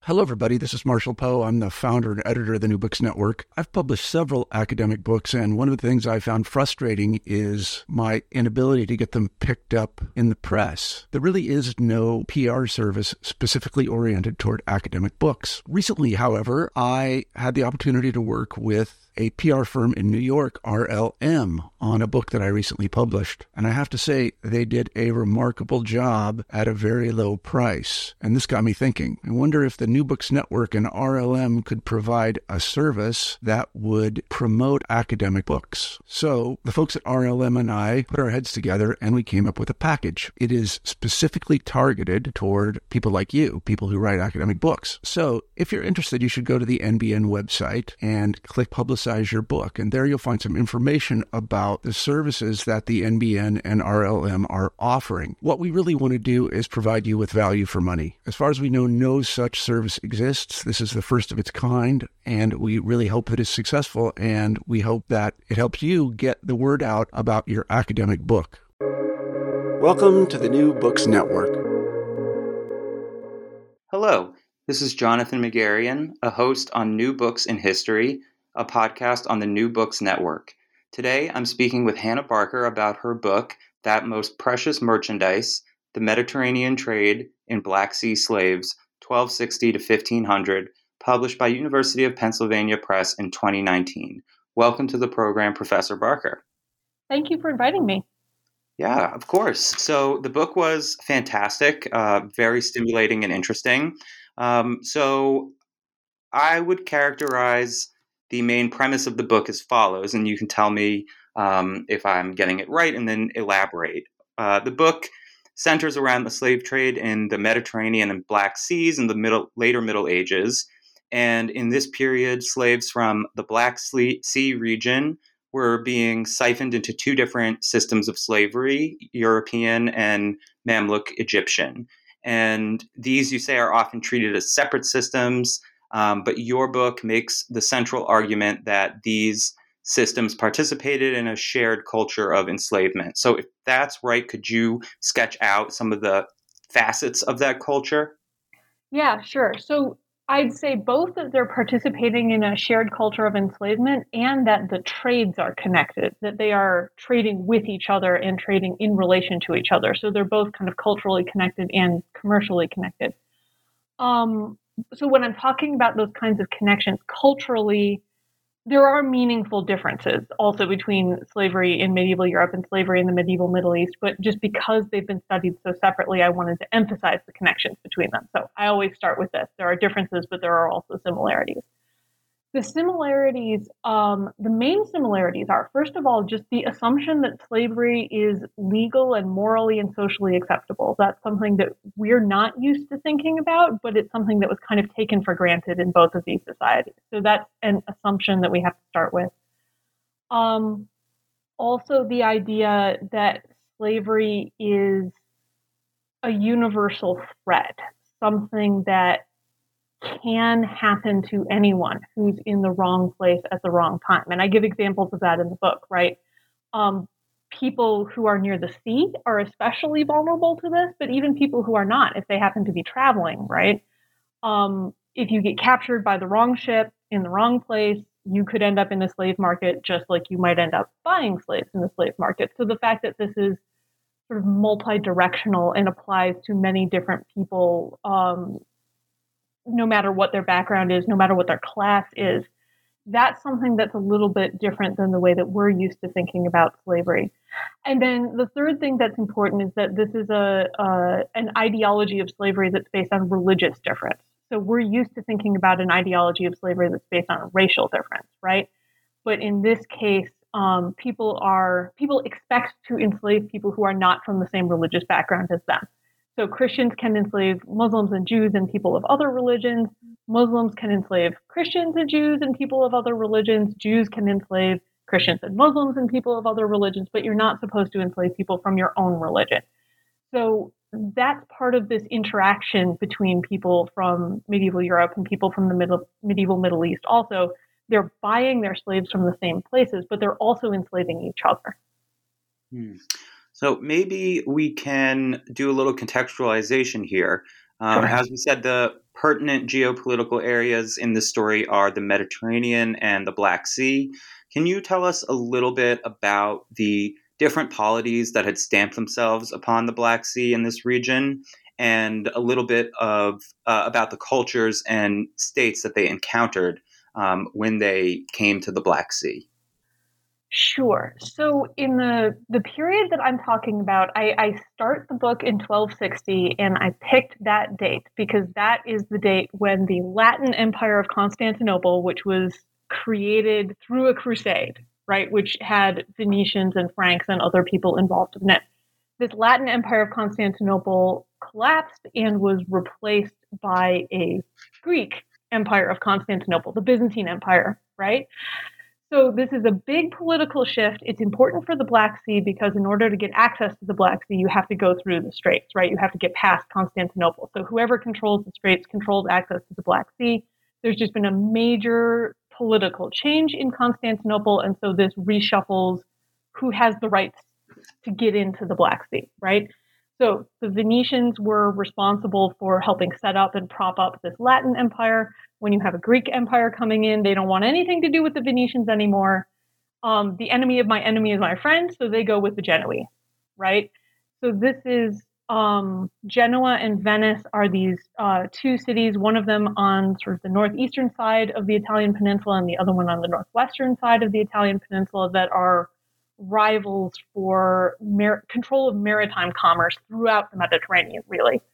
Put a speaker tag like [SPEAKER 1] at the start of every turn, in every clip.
[SPEAKER 1] Hello, everybody. This is Marshall Poe. I'm the founder and editor of the New Books Network. I've published several academic books, and one of the things I found frustrating is my inability to get them picked up in the press. There really is no PR service specifically oriented toward academic books. Recently, however, I had the opportunity to work with a PR firm in New York, RLM, on a book that I recently published. And I have to say, they did a remarkable job at a very low price. And this got me thinking. I wonder if the New Books Network and RLM could provide a service that would promote academic books. So the folks at RLM and I put our heads together and we came up with a package. It is specifically targeted toward people like you, people who write academic books. So if you're interested, you should go to the NBN website and click Publicize Your Book. And there you'll find some information about the services that the NBN and RLM are offering. What we really want to do is provide you with value for money. As far as we know, no such service exists. This is the first of its kind, and we really hope that it's successful, and we hope that it helps you get the word out about your academic book. Welcome to the New Books Network.
[SPEAKER 2] Hello, this is Jonathan Megarian, a host on New Books in History, a podcast on the New Books Network. Today, I'm speaking with Hannah Barker about her book, That Most Precious Merchandise, The Mediterranean Trade in Black Sea Slaves, 1260 to 1500, published by University of Pennsylvania Press in 2019. Welcome to the program, Professor Barker.
[SPEAKER 3] Thank you for inviting me.
[SPEAKER 2] Yeah, of course. So the book was fantastic, very stimulating and interesting. So I would characterize the main premise of the book as follows, and you can tell me if I'm getting it right and then elaborate. The book centers around the slave trade in the Mediterranean and Black Seas in the later Middle Ages. And in this period, slaves from the Black Sea region were being siphoned into two different systems of slavery, European and Mamluk Egyptian. And these, you say, are often treated as separate systems. But your book makes the central argument that these systems participated in a shared culture of enslavement. So if that's right, could you sketch out some of the facets of that culture?
[SPEAKER 3] Yeah, sure. So I'd say both that they're participating in a shared culture of enslavement and that the trades are connected, that they are trading with each other and trading in relation to each other. So they're both kind of culturally connected and commercially connected. So when I'm talking about those kinds of connections, culturally, there are meaningful differences also between slavery in medieval Europe and slavery in the medieval Middle East. But just because they've been studied so separately, I wanted to emphasize the connections between them. So I always start with this. There are differences, but there are also similarities. The similarities, the main similarities are, first of all, just the assumption that slavery is legal and morally and socially acceptable. That's something that we're not used to thinking about, but it's something that was kind of taken for granted in both of these societies. So that's an assumption that we have to start with. Also, the idea that slavery is a universal threat, something that can happen to anyone who's in the wrong place at the wrong time. And I give examples of that in the book, right? People who are near the sea are especially vulnerable to this, but even people who are not, if they happen to be traveling, right? If you get captured by the wrong ship in the wrong place, you could end up in the slave market just like you might end up buying slaves in the slave market. So the fact that this is sort of multi-directional and applies to many different people, no matter what their background is, no matter what their class is, that's something that's a little bit different than the way that we're used to thinking about slavery. And then the third thing that's important is that this is an ideology of slavery that's based on religious difference. So we're used to thinking about an ideology of slavery that's based on a racial difference, right? But in this case, people expect to enslave people who are not from the same religious background as them. So Christians can enslave Muslims and Jews and people of other religions. Muslims can enslave Christians and Jews and people of other religions. Jews can enslave Christians and Muslims and people of other religions, but you're not supposed to enslave people from your own religion. So that's part of this interaction between people from medieval Europe and people from the medieval Middle East. Also, they're buying their slaves from the same places, but they're also enslaving each other.
[SPEAKER 2] So maybe we can do a little contextualization here.
[SPEAKER 3] Sure.
[SPEAKER 2] As we said, the pertinent geopolitical areas in this story are the Mediterranean and the Black Sea. Can you tell us a little bit about the different polities that had stamped themselves upon the Black Sea in this region, and a little bit of about the cultures and states that they encountered when they came to the Black Sea?
[SPEAKER 3] Sure. So in the period that I'm talking about, I start the book in 1260, and I picked that date because that is the date when the Latin Empire of Constantinople, which was created through a crusade, right, which had Venetians and Franks and other people involved in it. This Latin Empire of Constantinople collapsed and was replaced by a Greek Empire of Constantinople, the Byzantine Empire, right? So this is a big political shift. It's important for the Black Sea because in order to get access to the Black Sea, you have to go through the straits, right? You have to get past Constantinople. So whoever controls the straits controls access to the Black Sea. There's just been a major political change in Constantinople, and so this reshuffles who has the rights to get into the Black Sea, right? So the Venetians were responsible for helping set up and prop up this Latin Empire. When you have a Greek Empire coming in, they don't want anything to do with the Venetians anymore. The enemy of my enemy is my friend, so they go with the Genoese, right? So this is Genoa and Venice are these two cities, one of them on sort of the northeastern side of the Italian peninsula and the other one on the northwestern side of the Italian peninsula, that are rivals for control of maritime commerce throughout the Mediterranean, really.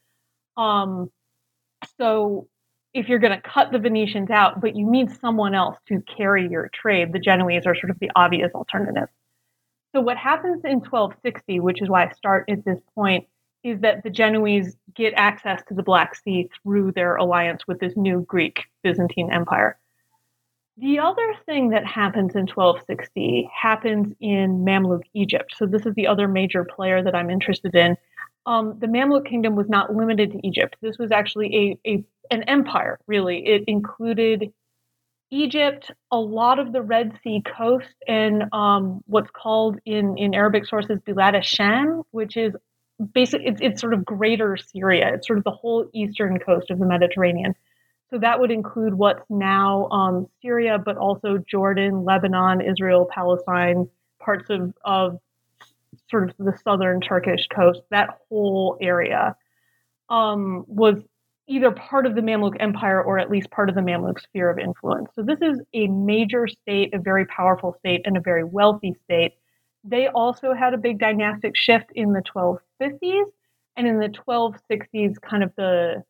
[SPEAKER 3] So if you're going to cut the Venetians out, but you need someone else to carry your trade, the Genoese are sort of the obvious alternative. So what happens in 1260, which is why I start at this point, is that the Genoese get access to the Black Sea through their alliance with this new Greek Byzantine Empire. The other thing that happens in 1260 happens in Mamluk Egypt. So this is the other major player that I'm interested in. The Mamluk kingdom was not limited to Egypt. This was actually an empire, really. It included Egypt, a lot of the Red Sea coast, and what's called in Arabic sources Bilad Sham, which is basically it's sort of greater Syria. It's sort of the whole eastern coast of the Mediterranean. So that would include what's now Syria, but also Jordan, Lebanon, Israel, Palestine, parts of sort of the southern Turkish coast. That whole area was either part of the Mamluk Empire or at least part of the Mamluk sphere of influence. So this is a major state, a very powerful state, and a very wealthy state. They also had a big dynastic shift in the 1250s, and in the 1260s, kind of the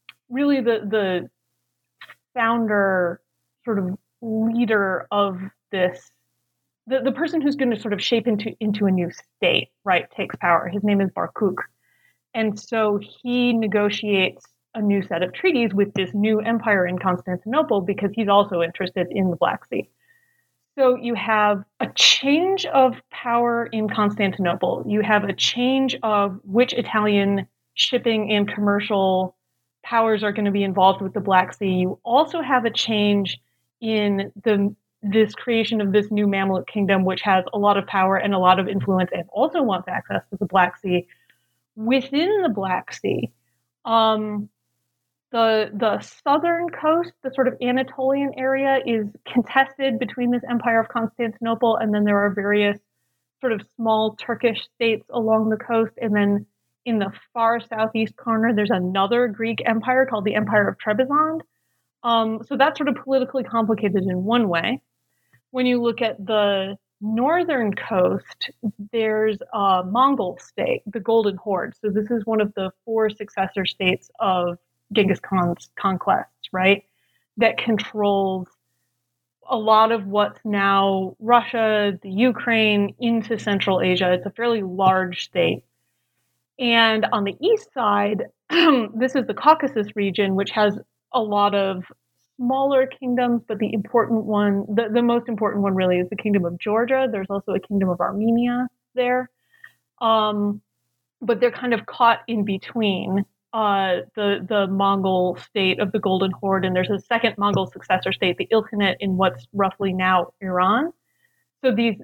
[SPEAKER 3] founder, sort of leader of this, the person who's going to sort of shape into a new state, right, takes power. His name is Barkuk. And so he negotiates a new set of treaties with this new empire in Constantinople because he's also interested in the Black Sea. So you have a change of power in Constantinople. You have a change of which Italian shipping and commercial powers are going to be involved with the Black Sea. You also have a change in this creation of this new Mamluk kingdom, which has a lot of power and a lot of influence and also wants access to the Black Sea. Within the Black Sea, the southern coast, the sort of Anatolian area, is contested between this Empire of Constantinople, and then there are various sort of small Turkish states along the coast, and then in the far southeast corner, there's another Greek empire called the Empire of Trebizond. So that's sort of politically complicated in one way. When you look at the northern coast, there's a Mongol state, the Golden Horde. So this is one of the four successor states of Genghis Khan's conquests, right? That controls a lot of what's now Russia, the Ukraine, into Central Asia. It's a fairly large state. And on the east side, this is the Caucasus region, which has a lot of smaller kingdoms, but the important one, the most important one really, is the Kingdom of Georgia. There's also a Kingdom of Armenia there. But they're kind of caught in between the Mongol state of the Golden Horde, and there's a second Mongol successor state, the Ilkhanate, in what's roughly now Iran. So these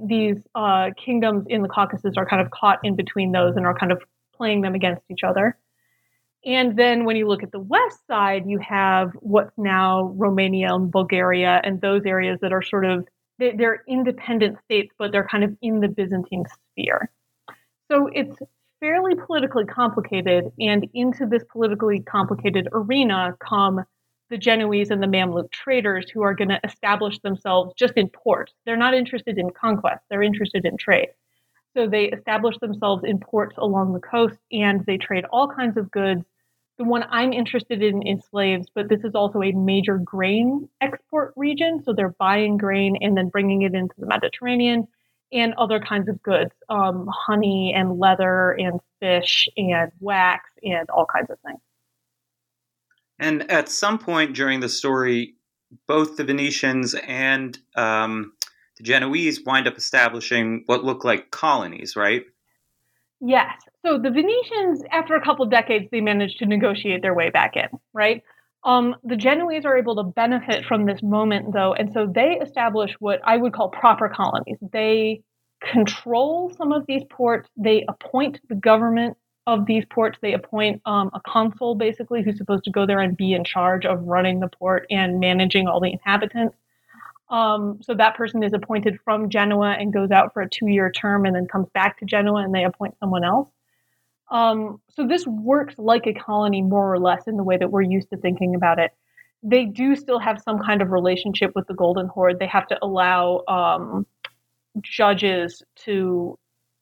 [SPEAKER 3] kingdoms in the Caucasus are kind of caught in between those and are kind of playing them against each other. And then when you look at the west side, you have what's now Romania and Bulgaria and those areas that are sort of, they're independent states, but they're kind of in the Byzantine sphere. So it's fairly politically complicated, and into this politically complicated arena come the Genoese and the Mamluk traders who are going to establish themselves just in ports. They're not interested in conquest, they're interested in trade. So they establish themselves in ports along the coast and they trade all kinds of goods. The one I'm interested in is slaves, but this is also a major grain export region. So they're buying grain and then bringing it into the Mediterranean and other kinds of goods, honey and leather and fish and wax and all kinds of things.
[SPEAKER 2] And at some point during the story, both the Venetians and the Genoese wind up establishing what look like colonies, right?
[SPEAKER 3] Yes. So the Venetians, after a couple of decades, they managed to negotiate their way back in, right? The Genoese are able to benefit from this moment, though, and so they establish what I would call proper colonies. They control some of these ports. They appoint the government of these ports. They appoint a consul, basically, who's supposed to go there and be in charge of running the port and managing all the inhabitants. So that person is appointed from Genoa and goes out for a 2-year term and then comes back to Genoa and they appoint someone else. So this works like a colony more or less in the way that we're used to thinking about it. They do still have some kind of relationship with the Golden Horde. They have to allow judges to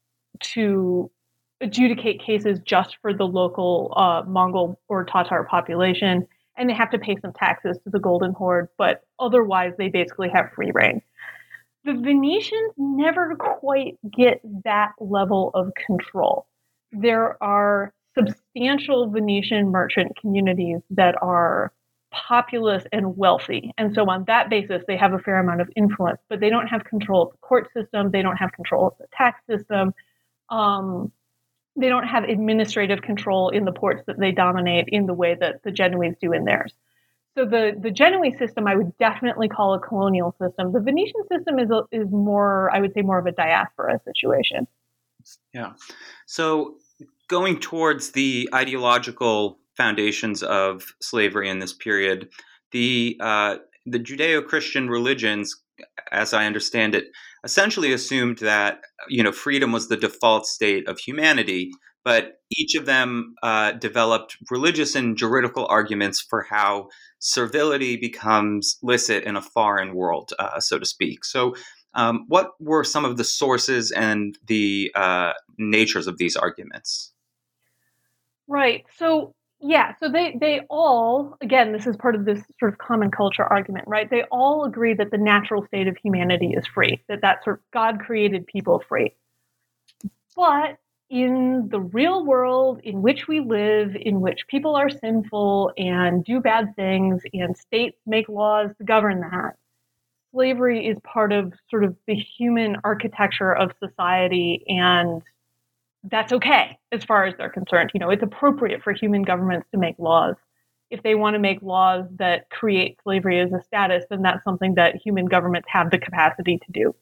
[SPEAKER 3] adjudicate cases just for the local Mongol or Tatar population, and they have to pay some taxes to the Golden Horde, but otherwise they basically have free reign. The Venetians never quite get that level of control. There are substantial Venetian merchant communities that are populous and wealthy. And so on that basis, they have a fair amount of influence, but they don't have control of the court system. They don't have control of the tax system. They don't have administrative control in the ports that they dominate in the way that the Genoese do in theirs. So the Genoese system, I would definitely call a colonial system. The Venetian system is more, I would say, more of a diaspora situation.
[SPEAKER 2] Yeah. So going towards the ideological foundations of slavery in this period, the Judeo-Christian religions, as I understand it, essentially assumed that freedom was the default state of humanity, but each of them developed religious and juridical arguments for how servility becomes licit in a foreign world, so to speak. So what were some of the sources and the natures of these arguments?
[SPEAKER 3] Right. So they all, again, this is part of this sort of common culture argument, right? They all agree that the natural state of humanity is free, that sort of God created people free. But in the real world in which we live, in which people are sinful and do bad things, and states make laws to govern that, slavery is part of sort of the human architecture of society, and that's okay as far as they're concerned. It's appropriate for human governments to make laws. If they want to make laws that create slavery as a status, then that's something that human governments have the capacity to do.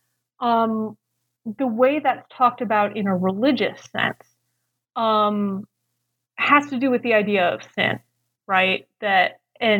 [SPEAKER 3] The way that's talked about in a religious sense has to do with the idea of sin, right? That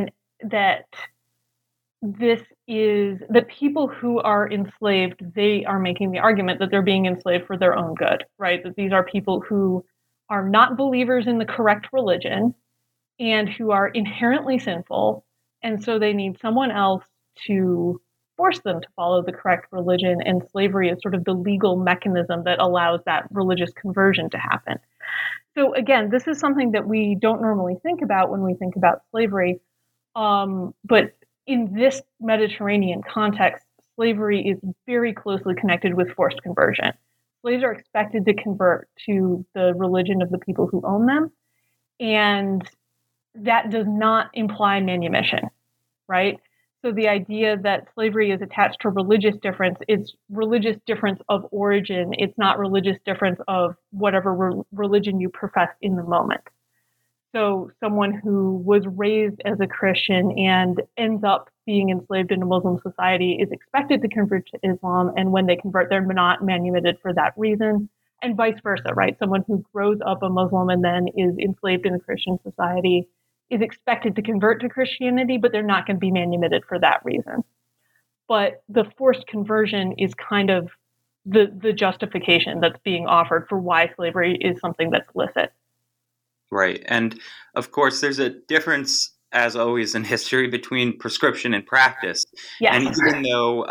[SPEAKER 3] this is that people who are enslaved, they are making the argument that they're being enslaved for their own good, right? That these are people who are not believers in the correct religion and who are inherently sinful. And so they need someone else to force them to follow the correct religion. And slavery is sort of the legal mechanism that allows that religious conversion to happen. So again, this is something that we don't normally think about when we think about slavery. But in this Mediterranean context, slavery is very closely connected with forced conversion. Slaves are expected to convert to the religion of the people who own them, and that does not imply manumission, right? So the idea that slavery is attached to religious difference, it's religious difference of origin. It's not religious difference of whatever religion you profess in the moment. So someone who was raised as a Christian and ends up being enslaved in a Muslim society is expected to convert to Islam. And when they convert, they're not manumitted for that reason. and vice versa, right? Someone who grows up a Muslim and then is enslaved in a Christian society is expected to convert to Christianity, but they're not going to be manumitted for that reason. But the forced conversion is kind of the justification that's being offered for why slavery is something that's licit.
[SPEAKER 2] Right. And of course, there's a difference, as always in history, between prescription and practice.
[SPEAKER 3] Yes.
[SPEAKER 2] And even though,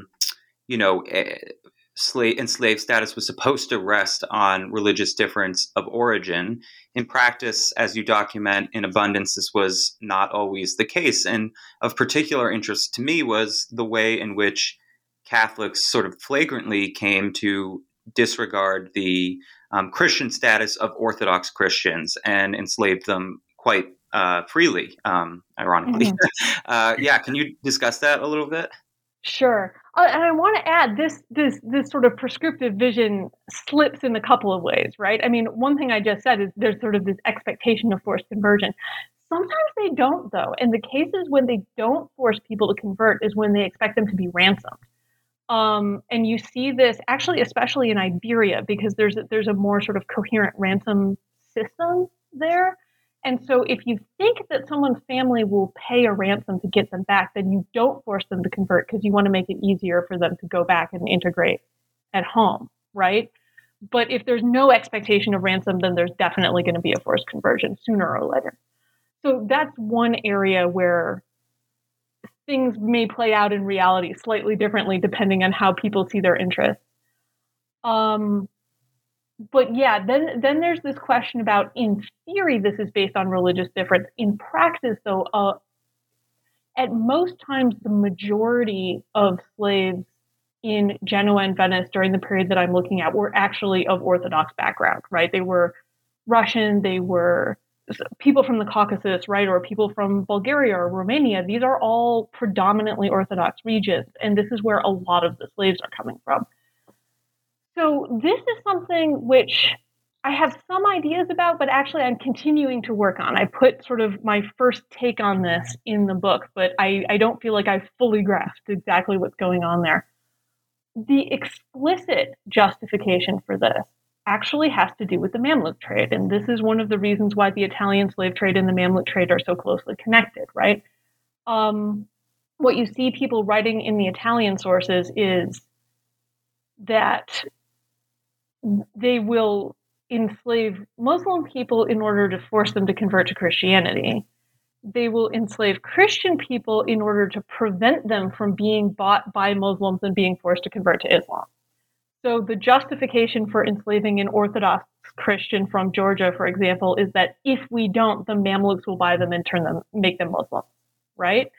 [SPEAKER 2] enslaved status was supposed to rest on religious difference of origin, in practice, as you document in abundance, this was not always the case. And of particular interest to me was the way in which Catholics sort of flagrantly came to disregard the Christian status of Orthodox Christians and enslaved them quite freely, ironically. Mm-hmm. Can you discuss that a little bit?
[SPEAKER 3] Sure. And I want to add this sort of prescriptive vision slips in a couple of ways, right? I mean, one thing I just said is there's sort of this expectation of forced conversion. Sometimes they don't, though. And the cases when they don't force people to convert is when they expect them to be ransomed. And you see this actually, especially in Iberia, because there's a more sort of coherent ransom system there. And so if you think that someone's family will pay a ransom to get them back, then you don't force them to convert because you want to make it easier for them to go back and integrate at home, right? But if there's no expectation of ransom, then there's definitely going to be a forced conversion sooner or later. So that's one area where things may play out in reality slightly differently depending on how people see their interests. But yeah, then there's this question about, in theory, this is based on religious difference. In practice, though, at most times, the majority of slaves in Genoa and Venice during the period that I'm looking at were actually of Orthodox background, right? They were Russian, they were people from the Caucasus, right, or people from Bulgaria or Romania. These are all predominantly Orthodox regions, and this is where a lot of the slaves are coming from. So this is something which I have some ideas about, but actually I'm continuing to work on. I put sort of my first take on this in the book, but I don't feel like I've fully grasped exactly what's going on there. The explicit justification for this actually has to do with the Mamluk trade. And this is one of the reasons why the Italian slave trade and the Mamluk trade are so closely connected, right? What you see people writing in the Italian sources is that they will enslave Muslim people in order to force them to convert to Christianity. They will enslave Christian people in order to prevent them from being bought by Muslims and being forced to convert to Islam. So the justification for enslaving an Orthodox Christian from Georgia, for example, is that if we don't, the Mamluks will buy them and make them Muslim, right?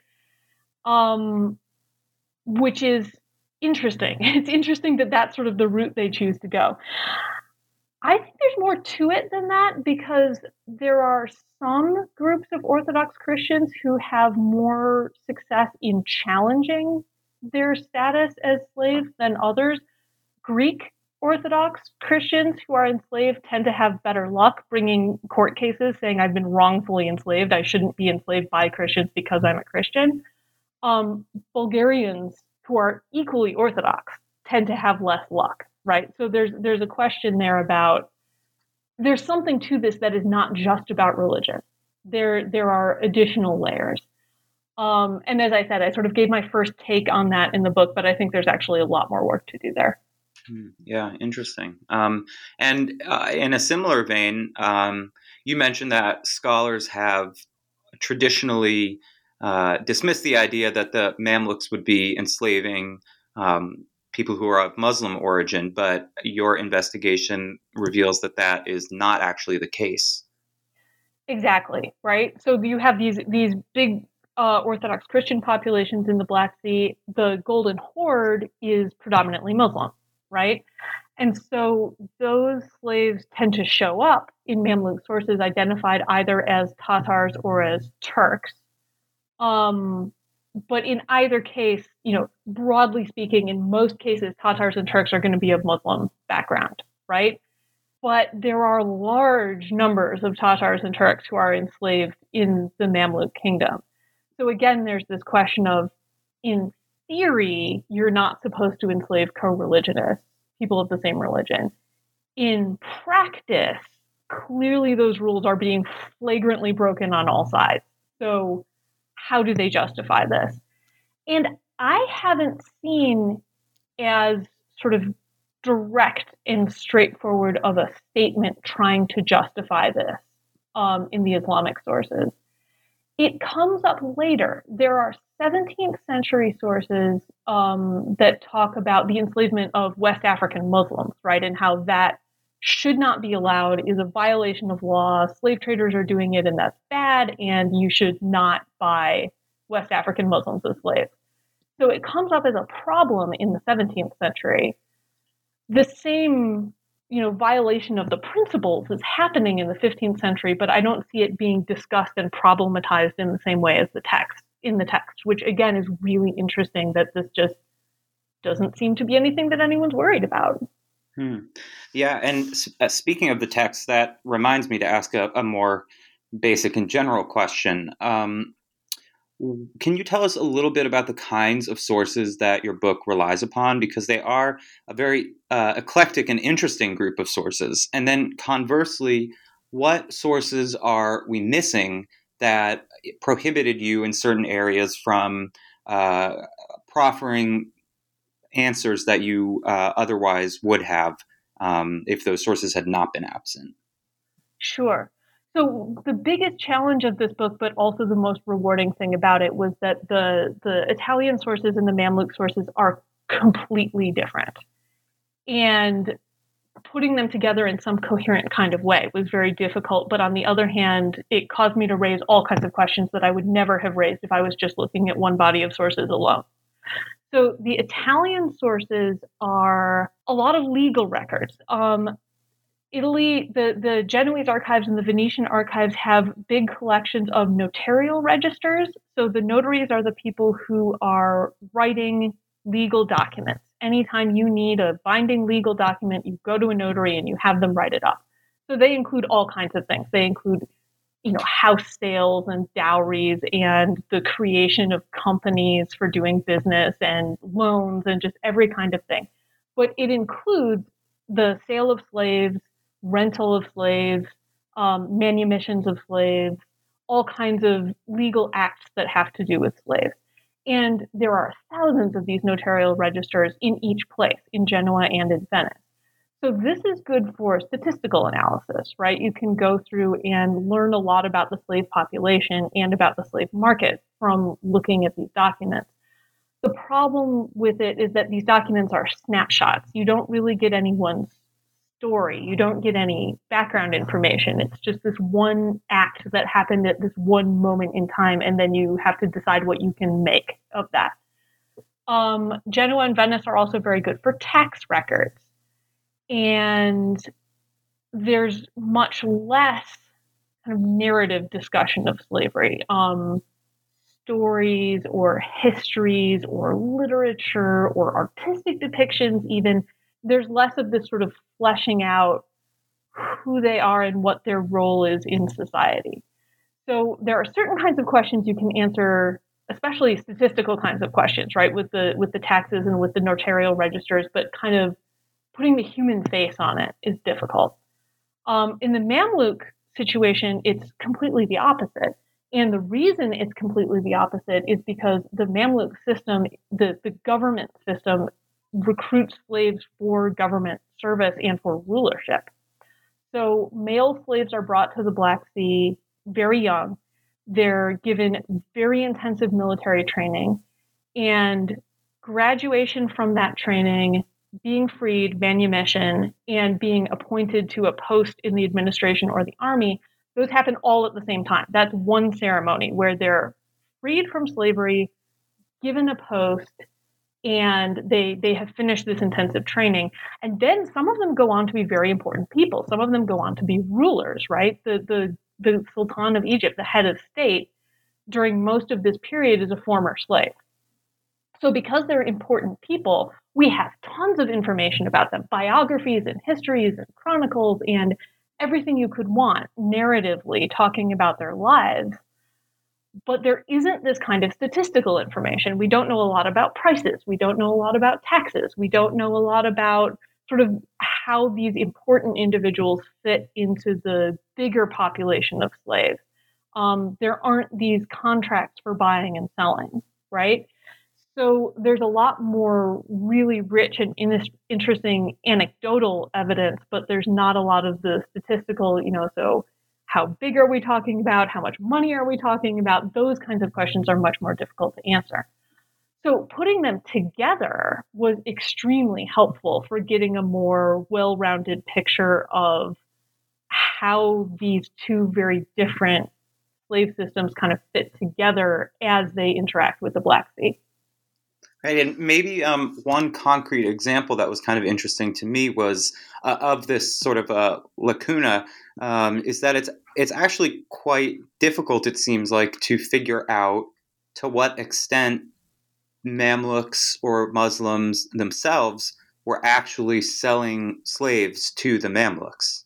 [SPEAKER 3] Which is interesting. It's interesting that that's sort of the route they choose to go. I think there's more to it than that, because there are some groups of Orthodox Christians who have more success in challenging their status as slaves than others. Greek Orthodox Christians who are enslaved tend to have better luck bringing court cases saying I've been wrongfully enslaved. I shouldn't be enslaved by Christians because I'm a Christian. Bulgarians who are equally Orthodox tend to have less luck, right? So there's a question there about, there's something to this that is not just about religion. There are additional layers. And as I said, I sort of gave my first take on that in the book, but I think there's actually a lot more work to do there.
[SPEAKER 2] Yeah, interesting. And in a similar vein, you mentioned that scholars have traditionally dismissed the idea that the Mamluks would be enslaving people who are of Muslim origin, but your investigation reveals that that is not actually the case.
[SPEAKER 3] Exactly, right? So you have these big Orthodox Christian populations in the Black Sea. The Golden Horde is predominantly Muslim, right? And so those slaves tend to show up in Mamluk sources identified either as Tatars or as Turks. But in either case, broadly speaking, in most cases, Tatars and Turks are going to be of Muslim background, right? But there are large numbers of Tatars and Turks who are enslaved in the Mamluk kingdom. So again, there's this question of, in theory, you're not supposed to enslave co-religionists, people of the same religion. In practice, clearly those rules are being flagrantly broken on all sides. So how do they justify this? And I haven't seen as sort of direct and straightforward of a statement trying to justify this in the Islamic sources. It comes up later. There are 17th century sources that talk about the enslavement of West African Muslims, right, and how that should not be allowed, is a violation of law. Slave traders are doing it, and that's bad, and you should not buy West African Muslims as slaves. So it comes up as a problem in the 17th century. The same, violation of the principles is happening in the 15th century, but I don't see it being discussed and problematized in the same way as in the text, which again is really interesting that this just doesn't seem to be anything that anyone's worried about.
[SPEAKER 2] Yeah, and speaking of the text, that reminds me to ask a more basic and general question. Can you tell us a little bit about the kinds of sources that your book relies upon? Because they are a very eclectic and interesting group of sources. And then conversely, what sources are we missing that prohibited you in certain areas from proffering answers that you otherwise would have if those sources had not been absent?
[SPEAKER 3] Sure. So the biggest challenge of this book, but also the most rewarding thing about it, was that the Italian sources and the Mamluk sources are completely different. And putting them together in some coherent kind of way was very difficult. But on the other hand, it caused me to raise all kinds of questions that I would never have raised if I was just looking at one body of sources alone. So the Italian sources are a lot of legal records. Italy, the Genoese archives and the Venetian archives have big collections of notarial registers. So the notaries are the people who are writing legal documents. Anytime you need a binding legal document, you go to a notary and you have them write it up. So they include all kinds of things. They include, house sales and dowries and the creation of companies for doing business and loans and just every kind of thing. But it includes the sale of slaves, rental of slaves, manumissions of slaves, all kinds of legal acts that have to do with slaves. And there are thousands of these notarial registers in each place, in Genoa and in Venice. So this is good for statistical analysis, right? You can go through and learn a lot about the slave population and about the slave market from looking at these documents. The problem with it is that these documents are snapshots. You don't really get anyone's story. You don't get any background information. It's just this one act that happened at this one moment in time, and then you have to decide what you can make of that. Genoa and Venice are also very good for tax records. And there's much less kind of narrative discussion of slavery. Stories or histories or literature or artistic depictions even, there's less of this sort of fleshing out who they are and what their role is in society. So there are certain kinds of questions you can answer, especially statistical kinds of questions, right, with the taxes and with the notarial registers, but kind of putting the human face on it is difficult. In the Mamluk situation, it's completely the opposite. And the reason it's completely the opposite is because the Mamluk system, the government system, recruits slaves for government service and for rulership. So male slaves are brought to the Black Sea very young. They're given very intensive military training, and graduation from that training, being freed, manumission, and being appointed to a post in the administration or the army, those happen all at the same time. That's one ceremony where they're freed from slavery, given a post, and they have finished this intensive training. And then some of them go on to be very important people. Some of them go on to be rulers, right? The Sultan of Egypt, the head of state, during most of this period is a former slave. So because they're important people, we have tons of information about them, biographies and histories and chronicles and everything you could want narratively talking about their lives. But there isn't this kind of statistical information. We don't know a lot about prices. We don't know a lot about taxes. We don't know a lot about sort of how these important individuals fit into the bigger population of slaves. There aren't these contracts for buying and selling, right? So there's a lot more really rich and interesting anecdotal evidence, but there's not a lot of the statistical, so how big are we talking about? How much money are we talking about? Those kinds of questions are much more difficult to answer. So putting them together was extremely helpful for getting a more well-rounded picture of how these two very different slave systems kind of fit together as they interact with the Black Sea.
[SPEAKER 2] Right, and maybe one concrete example that was kind of interesting to me was of this sort of lacuna is that it's actually quite difficult, it seems like, to figure out to what extent Mamluks or Muslims themselves were actually selling slaves to the Mamluks.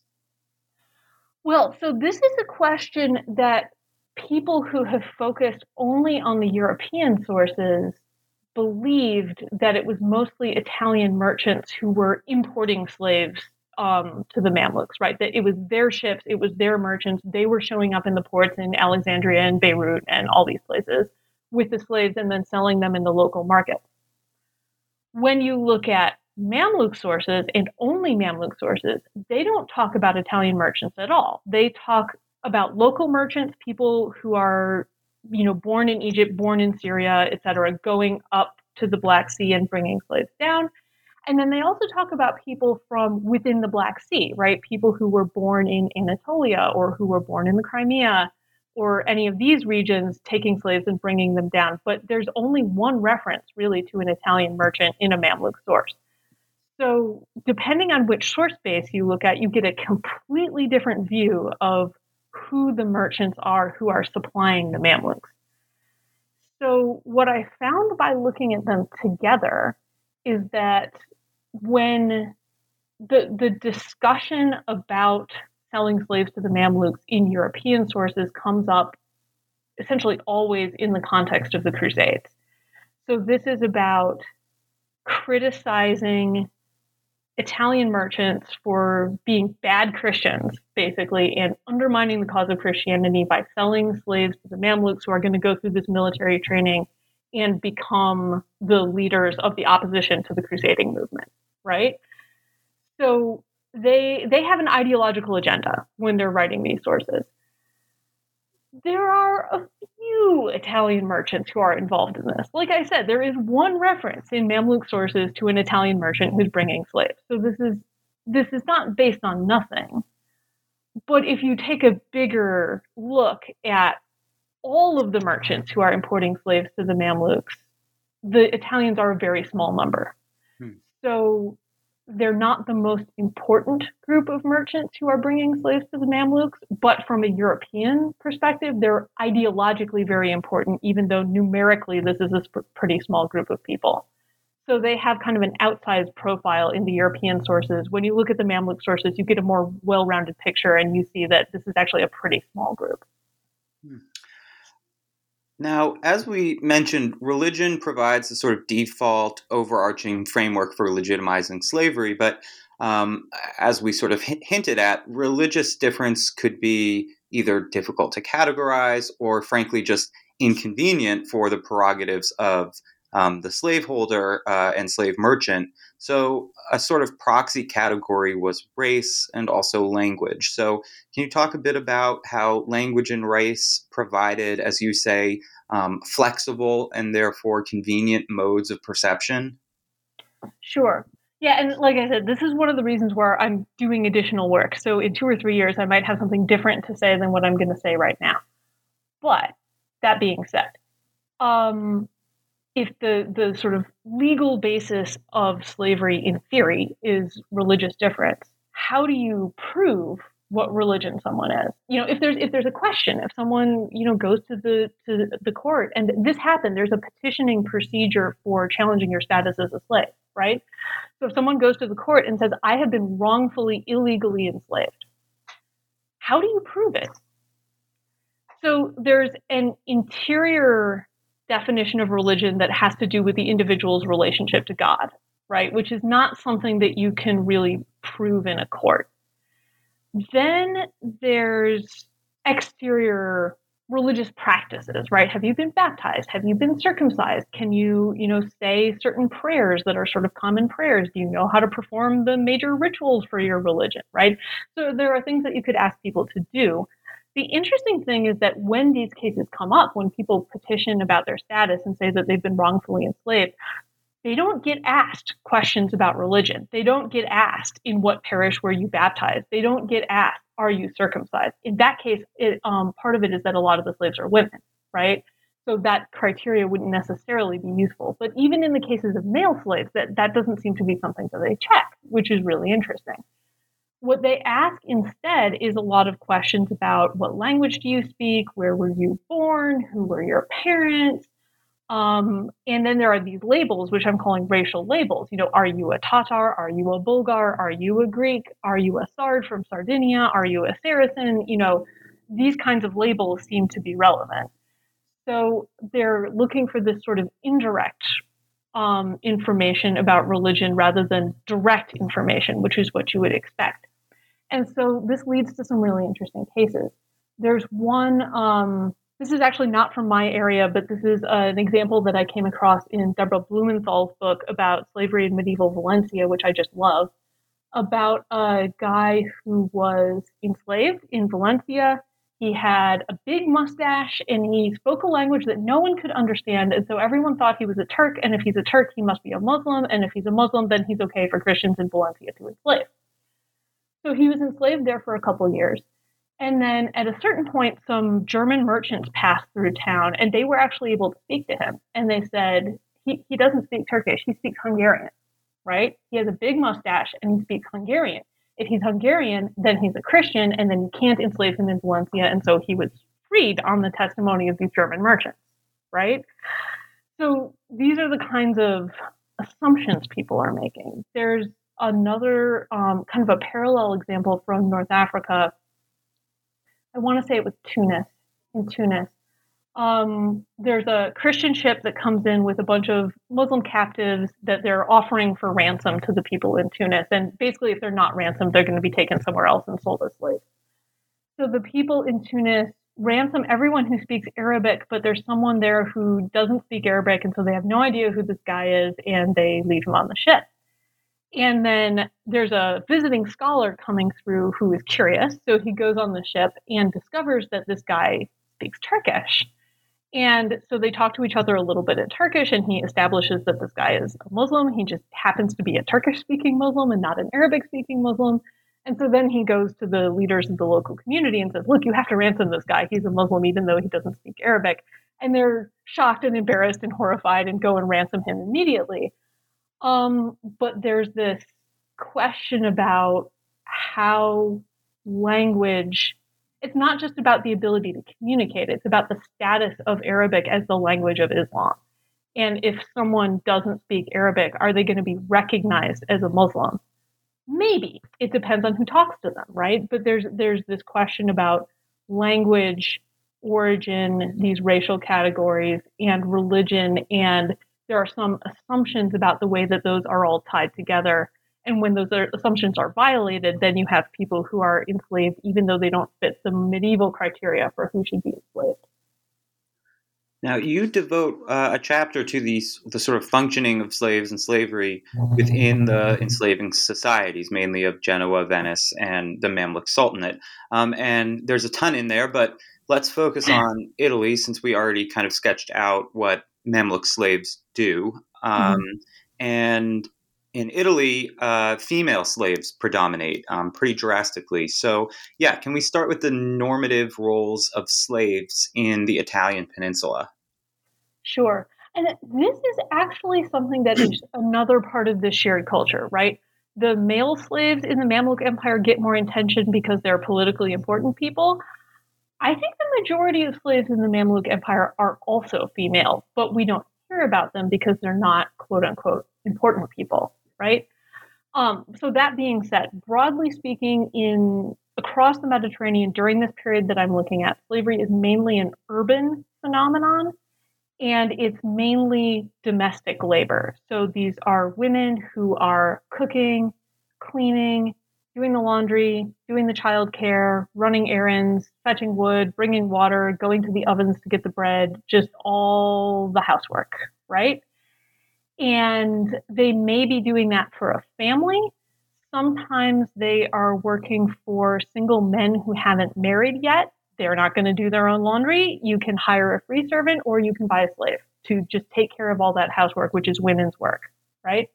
[SPEAKER 3] Well, so this is a question that people who have focused only on the European sources believed that it was mostly Italian merchants who were importing slaves to the Mamluks, right? That it was their ships, it was their merchants. They were showing up in the ports in Alexandria and Beirut and all these places with the slaves and then selling them in the local market. When you look at Mamluk sources and only Mamluk sources, they don't talk about Italian merchants at all. They talk about local merchants, people who are, born in Egypt, born in Syria, et cetera, going up to the Black Sea and bringing slaves down. And then they also talk about people from within the Black Sea, right? People who were born in Anatolia or who were born in the Crimea or any of these regions, taking slaves and bringing them down. But there's only one reference really to an Italian merchant in a Mamluk source. So depending on which source base you look at, you get a completely different view of who the merchants are who are supplying the Mamluks. So what I found by looking at them together is that when the discussion about selling slaves to the Mamluks in European sources comes up essentially always in the context of the Crusades. So this is about criticizing Italian merchants for being bad Christians, basically, and undermining the cause of Christianity by selling slaves to the Mamluks who are going to go through this military training and become the leaders of the opposition to the crusading movement, right? So they have an ideological agenda when they're writing these sources. There are a few Italian merchants who are involved in this. Like I said, there is one reference in Mamluk sources to an Italian merchant who's bringing slaves. So this is not based on nothing. But if you take a bigger look at all of the merchants who are importing slaves to the Mamluks, the Italians are a very small number. So they're not the most important group of merchants who are bringing slaves to the Mamluks, but from a European perspective, they're ideologically very important, even though numerically this is a pretty small group of people. So they have kind of an outsized profile in the European sources. When you look at the Mamluk sources, you get a more well-rounded picture and you see that this is actually a pretty small group.
[SPEAKER 2] Now, as we mentioned, religion provides a sort of default overarching framework for legitimizing slavery, but as we sort of hinted at, religious difference could be either difficult to categorize or frankly just inconvenient for the prerogatives of the slaveholder and slave merchant. So a sort of proxy category was race and also language. So can you talk a bit about how language and race provided, as you say, flexible and therefore convenient modes of perception?
[SPEAKER 3] Sure. Yeah, and like I said, this is one of the reasons where I'm doing additional work. So in 2 or 3 years, I might have something different to say than what I'm going to say right now. But that being said, if the sort of legal basis of slavery in theory is religious difference, how do you prove what religion someone is? If there's a question, if someone goes to the court, and this happened, there's a petitioning procedure for challenging your status as a slave, right? So if someone goes to the court and says, I have been wrongfully, illegally enslaved, how do you prove it? So there's an interior definition of religion that has to do with the individual's relationship to God. right? Which is not something that you can really prove in a court. Then there's exterior religious practices, right? Have you been baptized? Have you been circumcised? Can you, say certain prayers that are sort of common prayers? Do you know how to perform the major rituals for your religion, right? So there are things that you could ask people to do. The interesting thing is that when these cases come up, when people petition about their status and say that they've been wrongfully enslaved, they don't get asked questions about religion. They don't get asked, in what parish were you baptized? They don't get asked, are you circumcised? In that case, part of it is that a lot of the slaves are women, right? So that criteria wouldn't necessarily be useful. But even in the cases of male slaves, that doesn't seem to be something that they check, which is really interesting. What they ask instead is a lot of questions about what language do you speak? Where were you born? Who were your parents? And then there are these labels, which I'm calling racial labels. Are you a Tatar? Are you a Bulgar? Are you a Greek? Are you a Sard from Sardinia? Are you a Saracen? These kinds of labels seem to be relevant. So they're looking for this sort of indirect information about religion rather than direct information, which is what you would expect. And so this leads to some really interesting cases. There's one, this is actually not from my area, but this is an example that I came across in Deborah Blumenthal's book about slavery in medieval Valencia, which I just love, about a guy who was enslaved in Valencia. He had a big mustache and he spoke a language that no one could understand. And so everyone thought he was a Turk. And if he's a Turk, he must be a Muslim. And if he's a Muslim, then he's okay for Christians in Valencia to enslave. So he was enslaved there for a couple of years. And then at a certain point, some German merchants passed through town and they were actually able to speak to him. And they said, he doesn't speak Turkish, he speaks Hungarian, right? He has a big mustache and he speaks Hungarian. If he's Hungarian, then he's a Christian and then you can't enslave him in Valencia. And so he was freed on the testimony of these German merchants, right? So these are the kinds of assumptions people are making. There's another kind of a parallel example from North Africa. I want to say it was Tunis. In Tunis, there's a Christian ship that comes in with a bunch of Muslim captives that they're offering for ransom to the people in Tunis. And basically, if they're not ransomed, they're going to be taken somewhere else and sold as slaves. So the people in Tunis ransom everyone who speaks Arabic, but there's someone there who doesn't speak Arabic, and so they have no idea who this guy is, and they leave him on the ship. And then there's a visiting scholar coming through who is curious. So he goes on the ship and discovers that this guy speaks Turkish. And so they talk to each other a little bit in Turkish, and he establishes that this guy is a Muslim. He just happens to be a Turkish-speaking Muslim and not an Arabic-speaking Muslim. And so then he goes to the leaders of the local community and says, look, you have to ransom this guy. He's a Muslim, even though he doesn't speak Arabic. And they're shocked and embarrassed and horrified and go and ransom him immediately. But there's this question about how language, it's not just about the ability to communicate, it's about the status of Arabic as the language of Islam. And if someone doesn't speak Arabic, are they going to be recognized as a Muslim? Maybe. It depends on who talks to them, right? But there's this question about language, origin, these racial categories, and religion, and there are some assumptions about the way that those are all tied together. And when those assumptions are violated, then you have people who are enslaved, even though they don't fit the medieval criteria for who should be enslaved.
[SPEAKER 2] Now, you devote a chapter to the sort of functioning of slaves and slavery within the enslaving societies, mainly of Genoa, Venice, and the Mamluk Sultanate. And there's a ton in there, but let's focus on Italy, since we already kind of sketched out what Mamluk slaves do. And in Italy, female slaves predominate pretty drastically. So, yeah, can we start with the normative roles of slaves in the Italian peninsula?
[SPEAKER 3] Sure. And this is actually something that is another part of the shared culture, right? The male slaves in the Mamluk Empire get more attention because they're politically important people. I think the majority of slaves in the Mamluk Empire are also female, but we don't hear about them because they're not, quote unquote, important people, right? So that being said, broadly speaking, across the Mediterranean during this period that I'm looking at, slavery is mainly an urban phenomenon. And it's mainly domestic labor. So these are women who are cooking, cleaning, doing the laundry, doing the childcare, running errands, fetching wood, bringing water, going to the ovens to get the bread, just all the housework, right? And they may be doing that for a family. Sometimes they are working for single men who haven't married yet. They're not going to do their own laundry. You can hire a free servant or you can buy a slave to just take care of all that housework, which is women's work, right?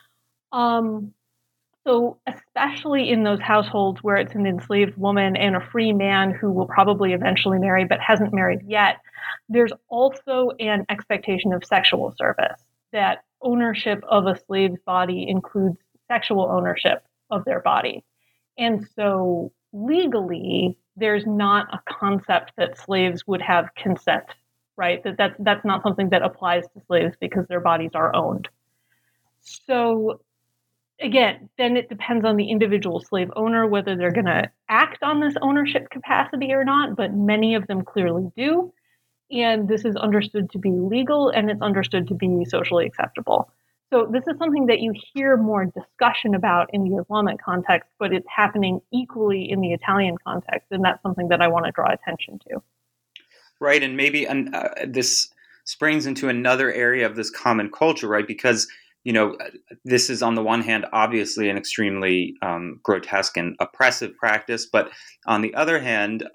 [SPEAKER 3] So especially in those households where it's an enslaved woman and a free man who will probably eventually marry but hasn't married yet, there's also an expectation of sexual service, that ownership of a slave's body includes sexual ownership of their body. And so legally, there's not a concept that slaves would have consent, right? That's not something that applies to slaves because their bodies are owned. So again, then it depends on the individual slave owner whether they're going to act on this ownership capacity or not, but many of them clearly do. And this is understood to be legal and it's understood to be socially acceptable. So this is something that you hear more discussion about in the Islamic context, but it's happening equally in the Italian context. And that's something that I want to draw attention to.
[SPEAKER 2] Right. And maybe this springs into another area of this common culture, right? Because, this is on the one hand, obviously an extremely grotesque and oppressive practice. But on the other hand,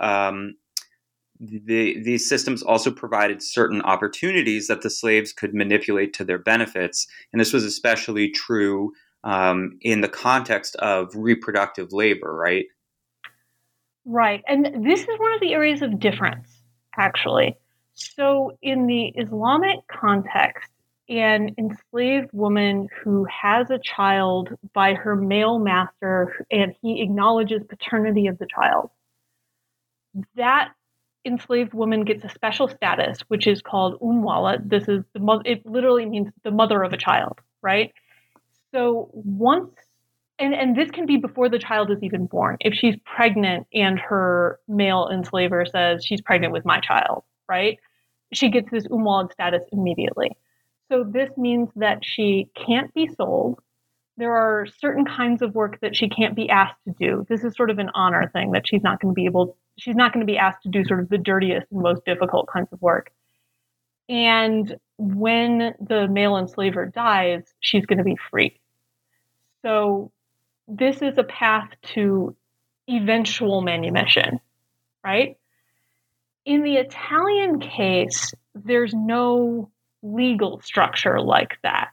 [SPEAKER 2] these systems also provided certain opportunities that the slaves could manipulate to their benefits. And this was especially true in the context of reproductive labor, right?
[SPEAKER 3] Right. And this is one of the areas of difference, actually. So in the Islamic context, an enslaved woman who has a child by her male master and he acknowledges paternity of the child, that enslaved woman gets a special status, which is called Walad. This is it literally means the mother of a child, right? So once, and this can be before the child is even born. If she's pregnant and her male enslaver says she's pregnant with my child, right? She gets this Walad status immediately. So this means that she can't be sold. There are certain kinds of work that she can't be asked to do. This is sort of an honor thing that she's not going to be asked to do sort of the dirtiest and most difficult kinds of work. And when the male enslaver dies, she's going to be free. So this is a path to eventual manumission, right? In the Italian case, there's no legal structure like that.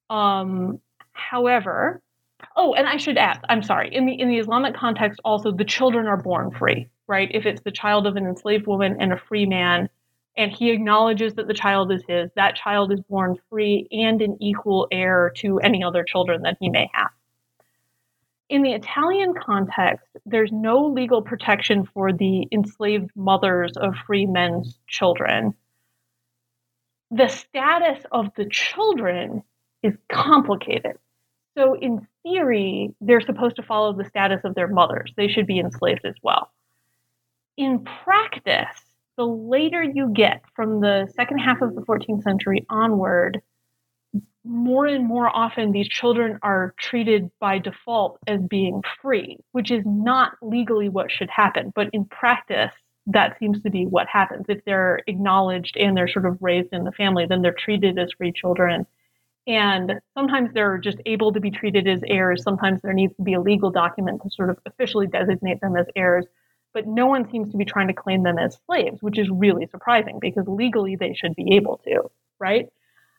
[SPEAKER 3] However, and I should add, I'm sorry, in the Islamic context also, the children are born free, right? If it's the child of an enslaved woman and a free man, and he acknowledges that the child is his, that child is born free and an equal heir to any other children that he may have. In the Italian context, there's no legal protection for the enslaved mothers of free men's children. The status of the children is complicated. So in theory, they're supposed to follow the status of their mothers. They should be enslaved as well. In practice, the later you get from the second half of the 14th century onward, more and more often these children are treated by default as being free, which is not legally what should happen. But in practice, that seems to be what happens. If they're acknowledged and they're sort of raised in the family, then they're treated as free children. And sometimes they're just able to be treated as heirs. Sometimes there needs to be a legal document to sort of officially designate them as heirs. But no one seems to be trying to claim them as slaves, which is really surprising because legally they should be able to, right?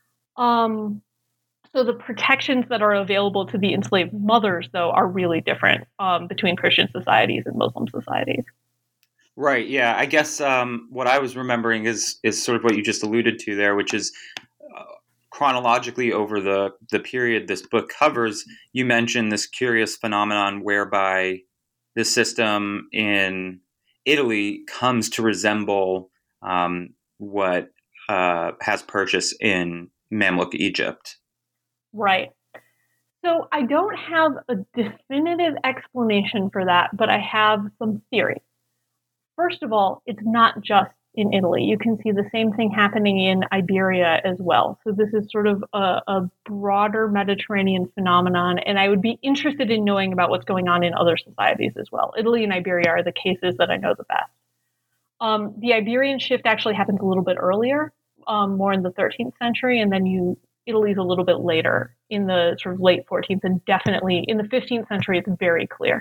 [SPEAKER 3] So the protections that are available to the enslaved mothers, though, are really different between Christian societies and Muslim societies.
[SPEAKER 2] Right. Yeah. I guess what I was remembering is sort of what you just alluded to there, which is chronologically over the period this book covers. You mentioned this curious phenomenon whereby the system in Italy comes to resemble what has purchase in Mamluk Egypt.
[SPEAKER 3] Right. So I don't have a definitive explanation for that, but I have some theory. First of all, it's not just in Italy. You can see the same thing happening in Iberia as well. So this is sort of a broader Mediterranean phenomenon, and I would be interested in knowing about what's going on in other societies as well. Italy and Iberia are the cases that I know the best. The Iberian shift actually happens a little bit earlier, more in the 13th century, and then Italy's a little bit later in the sort of late 14th, and definitely in the 15th century, it's very clear.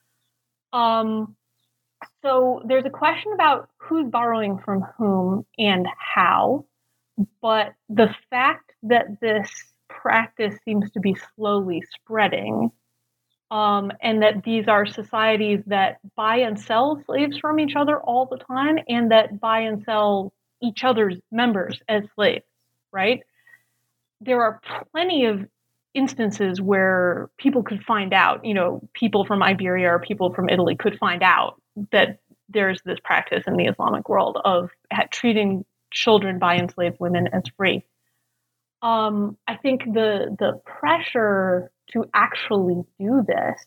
[SPEAKER 3] So there's a question about who's borrowing from whom and how, but the fact that this practice seems to be slowly spreading, and that these are societies that buy and sell slaves from each other all the time, and that buy and sell each other's members as slaves, right? There are plenty of instances where people could find out, people from Iberia or people from Italy could find out that there's this practice in the Islamic world of treating children by enslaved women as free. I think the pressure to actually do this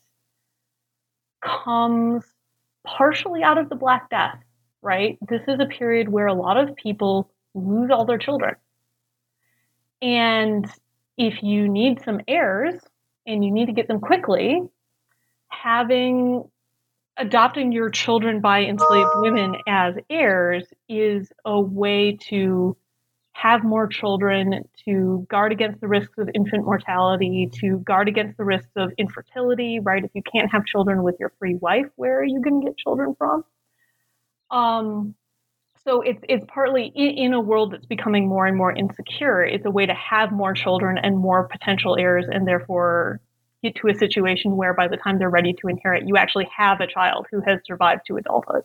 [SPEAKER 3] comes partially out of the Black Death, right? This is a period where a lot of people lose all their children. And if you need some heirs and you need to get them quickly, adopting your children by enslaved women as heirs is a way to have more children, to guard against the risks of infant mortality, to guard against the risks of infertility, right? If you can't have children with your free wife, where are you going to get children from? So it's partly in a world that's becoming more and more insecure. It's a way to have more children and more potential heirs, and therefore get to a situation where by the time they're ready to inherit, you actually have a child who has survived to adulthood.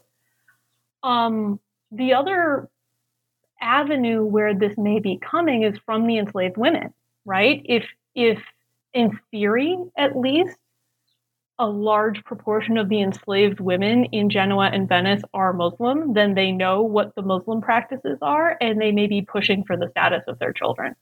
[SPEAKER 3] The other avenue where this may be coming is from the enslaved women, right? If in theory, at least, a large proportion of the enslaved women in Genoa and Venice are Muslim, then they know what the Muslim practices are, and they may be pushing for the status of their children.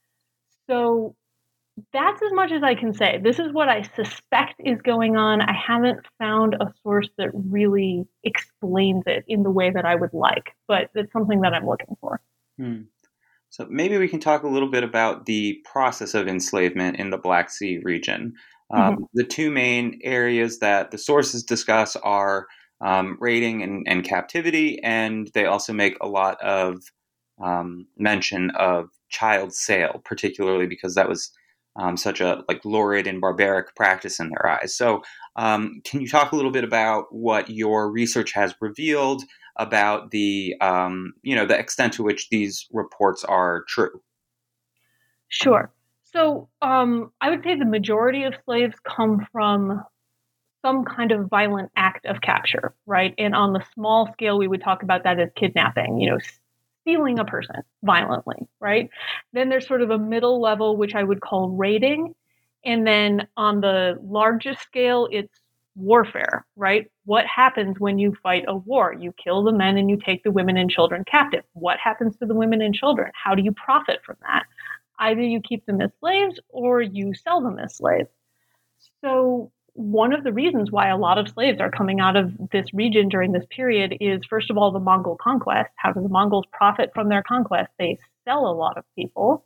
[SPEAKER 3] So that's as much as I can say. This is what I suspect is going on. I haven't found a source that really explains it in the way that I would like, but it's something that I'm looking for.
[SPEAKER 2] So maybe we can talk a little bit about the process of enslavement in the Black Sea region. The two main areas that the sources discuss are raiding and captivity, and they also make a lot of mention of child sale, particularly because that was such a lurid and barbaric practice in their eyes. So can you talk a little bit about what your research has revealed about the the extent to which these reports are true?
[SPEAKER 3] Sure. So I would say the majority of slaves come from some kind of violent act of capture, right? And on the small scale, we would talk about that as kidnapping, stealing a person violently, right? Then there's sort of a middle level, which I would call raiding. And then on the largest scale, it's warfare, right? What happens when you fight a war? You kill the men and you take the women and children captive. What happens to the women and children? How do you profit from that? Either you keep them as slaves or you sell them as slaves. So one of the reasons why a lot of slaves are coming out of this region during this period is, first of all, the Mongol conquest. How do the Mongols profit from their conquest? They sell a lot of people.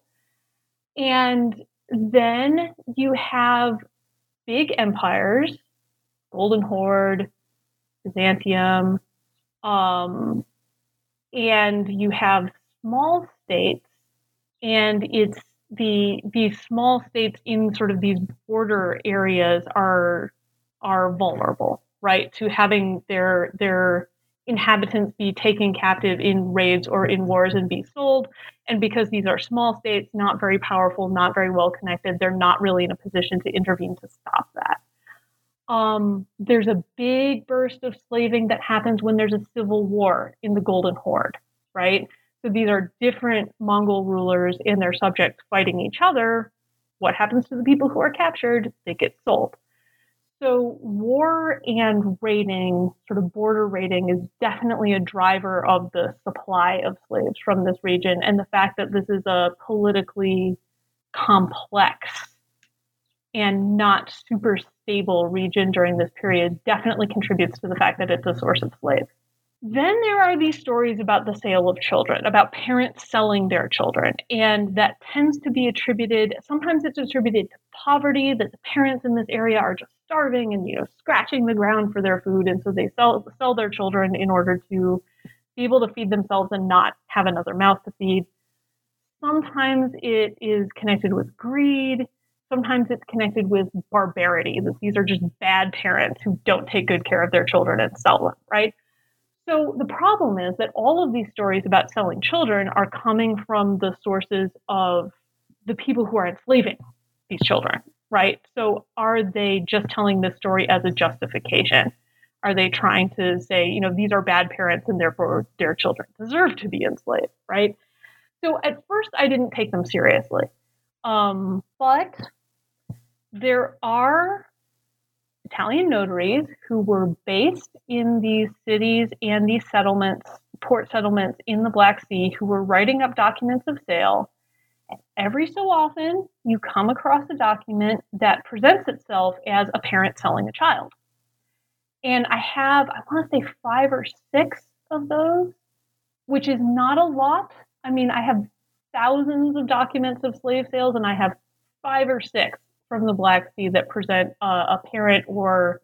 [SPEAKER 3] And then you have big empires, Golden Horde, Byzantium, and you have small states. And it's these small states in sort of these border areas are vulnerable, right, to having their inhabitants be taken captive in raids or in wars and be sold. And because these are small states, not very powerful, not very well connected, they're not really in a position to intervene to stop that. There's a big burst of slaving that happens when there's a civil war in the Golden Horde, right? So these are different Mongol rulers and their subjects fighting each other. What happens to the people who are captured? They get sold. So war and raiding, sort of border raiding, is definitely a driver of the supply of slaves from this region. And the fact that this is a politically complex and not super stable region during this period definitely contributes to the fact that it's a source of slaves. Then there are these stories about the sale of children, about parents selling their children. And that tends to be attributed, sometimes it's attributed to poverty, that the parents in this area are just starving and, scratching the ground for their food. And so they sell their children in order to be able to feed themselves and not have another mouth to feed. Sometimes it is connected with greed. Sometimes it's connected with barbarity, that these are just bad parents who don't take good care of their children and sell them, right? So the problem is that all of these stories about selling children are coming from the sources of the people who are enslaving these children, right? So are they just telling this story as a justification? Are they trying to say, these are bad parents and therefore their children deserve to be enslaved, right? So at first I didn't take them seriously. But there are Italian notaries who were based in these cities and these settlements, port settlements in the Black Sea, who were writing up documents of sale. And every so often, you come across a document that presents itself as a parent selling a child. And I want to say 5 or 6 of those, which is not a lot. I mean, I have thousands of documents of slave sales, and I have 5 or 6 from the Black Sea that present a parent, or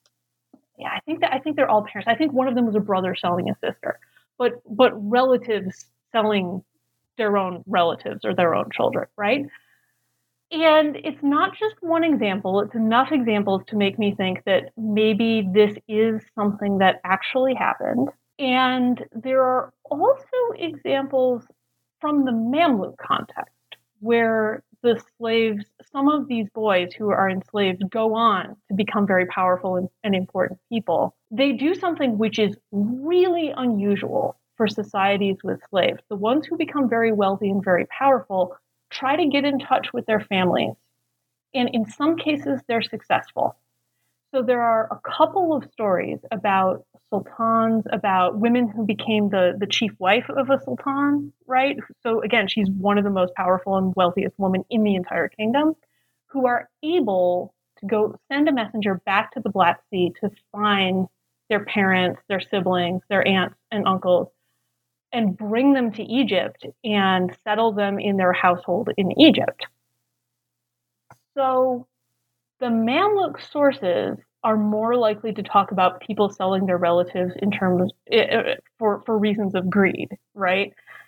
[SPEAKER 3] I think they're all parents. I think one of them was a brother selling a sister, but relatives selling their own relatives or their own children, right? And it's not just one example, it's enough examples to make me think that maybe this is something that actually happened. And there are also examples from the Mamluk context where the slaves, some of these boys who are enslaved go on to become very powerful and important people. They do something which is really unusual for societies with slaves. The ones who become very wealthy and very powerful try to get in touch with their families. And in some cases, they're successful. So there are a couple of stories about sultans, about women who became the chief wife of a sultan, right? So again, she's one of the most powerful and wealthiest women in the entire kingdom, who are able to go send a messenger back to the Black Sea to find their parents, their siblings, their aunts and uncles, and bring them to Egypt and settle them in their household in Egypt. So the Mamluk sources are more likely to talk about people selling their relatives in terms for reasons of greed, right?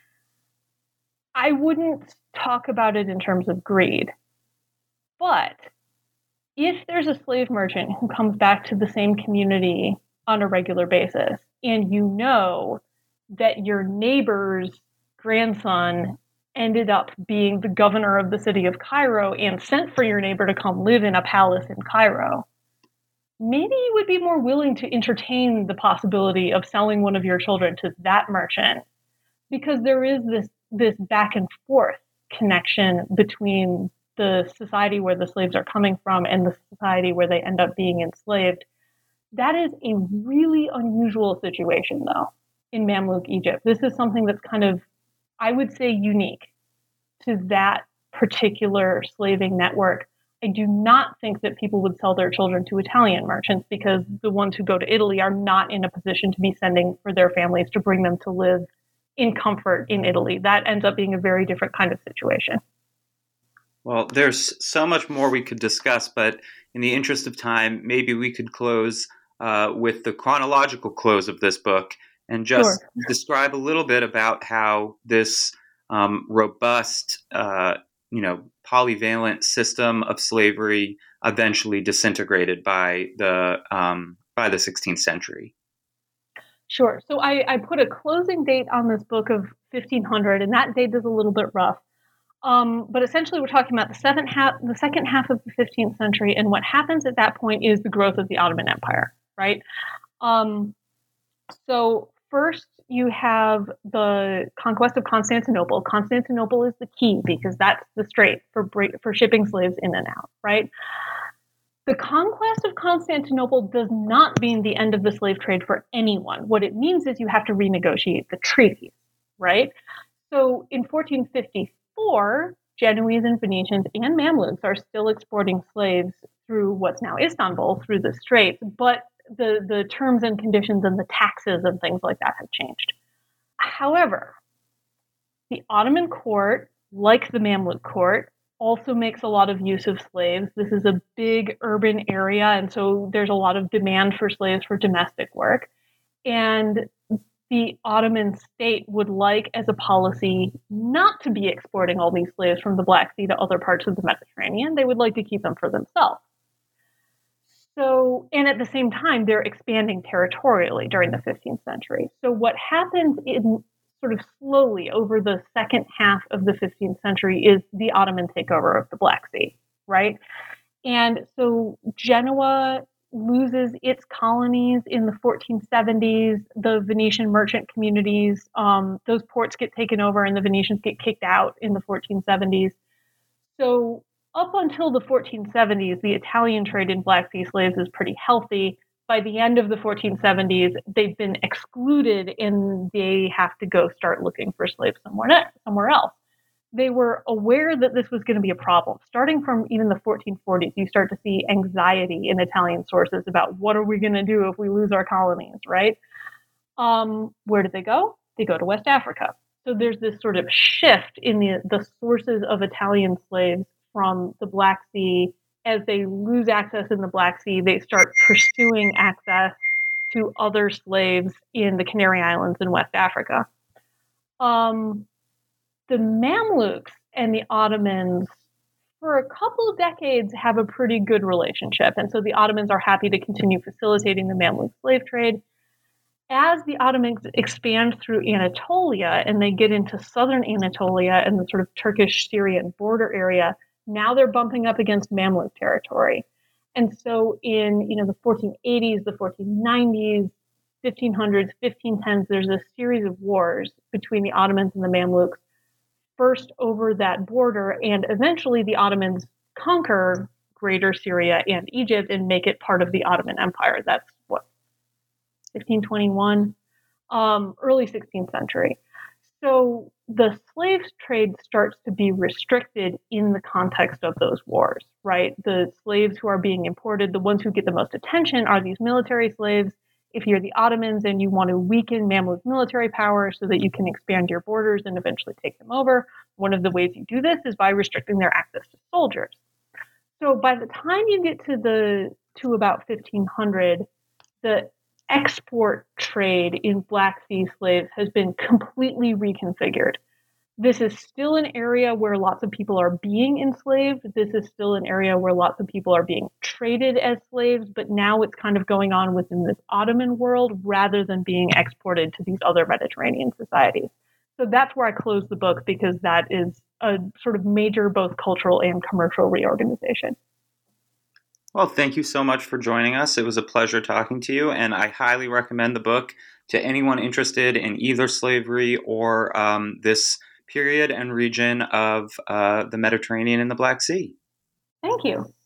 [SPEAKER 3] I wouldn't talk about it in terms of greed. But if there's a slave merchant who comes back to the same community on a regular basis, and you know that your neighbor's grandson ended up being the governor of the city of Cairo and sent for your neighbor to come live in a palace in Cairo, maybe you would be more willing to entertain the possibility of selling one of your children to that merchant, because there is this back and forth connection between the society where the slaves are coming from and the society where they end up being enslaved. That is a really unusual situation, though, in Mamluk Egypt. This is something that's kind of, I would say, unique to that particular slaving network. I do not think that people would sell their children to Italian merchants, because the ones who go to Italy are not in a position to be sending for their families to bring them to live in comfort in Italy. That ends up being a very different kind of situation.
[SPEAKER 2] Well, there's so much more we could discuss, but in the interest of time, maybe we could close with the chronological close of this book and just describe a little bit about how this robust, polyvalent system of slavery eventually disintegrated by the 16th century.
[SPEAKER 3] Sure. So I put a closing date on this book of 1500, and that date is a little bit rough. But essentially, we're talking about the second half of the 15th century, and what happens at that point is the growth of the Ottoman Empire, right? So first, you have the conquest of Constantinople. Constantinople is the key because that's the strait for shipping slaves in and out, right? The conquest of Constantinople does not mean the end of the slave trade for anyone. What it means is you have to renegotiate the treaties, right? So in 1454, Genoese and Venetians and Mamluks are still exporting slaves through what's now Istanbul, through the straits, but the terms and conditions and the taxes and things like that have changed. However, the Ottoman court, like the Mamluk court, also makes a lot of use of slaves. This is a big urban area, and so there's a lot of demand for slaves for domestic work. And the Ottoman state would like, as a policy, not to be exporting all these slaves from the Black Sea to other parts of the Mediterranean. They would like to keep them for themselves. So, and at the same time, they're expanding territorially during the 15th century. So what happens in sort of slowly over the second half of the 15th century is the Ottoman takeover of the Black Sea, right? And so Genoa loses its colonies in the 1470s. The Venetian merchant communities, those ports get taken over and the Venetians get kicked out in the 1470s. So up until the 1470s, the Italian trade in Black Sea slaves is pretty healthy. By the end of the 1470s, they've been excluded and they have to go start looking for slaves somewhere else. They were aware that this was going to be a problem. Starting from even the 1440s, you start to see anxiety in Italian sources about what are we going to do if we lose our colonies, right? Where did they go? They go to West Africa. So there's this sort of shift in the sources of Italian slaves from the Black Sea. As they lose access in the Black Sea, they start pursuing access to other slaves in the Canary Islands in West Africa. The Mamluks and the Ottomans, for a couple of decades, have a pretty good relationship. And so the Ottomans are happy to continue facilitating the Mamluk slave trade. As the Ottomans expand through Anatolia and they get into southern Anatolia and the sort of Turkish-Syrian border area, now they're bumping up against Mamluk territory. And so in the 1480s, the 1490s, 1500s, 1510s, there's a series of wars between the Ottomans and the Mamluks, first over that border, and eventually the Ottomans conquer Greater Syria and Egypt and make it part of the Ottoman Empire. That's 1521, early 16th century. So the slave trade starts to be restricted in the context of those wars, right? The slaves who are being imported, the ones who get the most attention are these military slaves. If you're the Ottomans and you want to weaken Mamluk military power so that you can expand your borders and eventually take them over, one of the ways you do this is by restricting their access to soldiers. So by the time you get to about 1500, the export trade in Black Sea slaves has been completely reconfigured. This is still an area where lots of people are being enslaved. This is still an area where lots of people are being traded as slaves, but now it's kind of going on within this Ottoman world rather than being exported to these other Mediterranean societies. So that's where I close the book, because that is a sort of major both cultural and commercial reorganization.
[SPEAKER 2] Well, thank you so much for joining us. It was a pleasure talking to you, and I highly recommend the book to anyone interested in either slavery or this period and region of the Mediterranean and the Black Sea.
[SPEAKER 3] Thank you.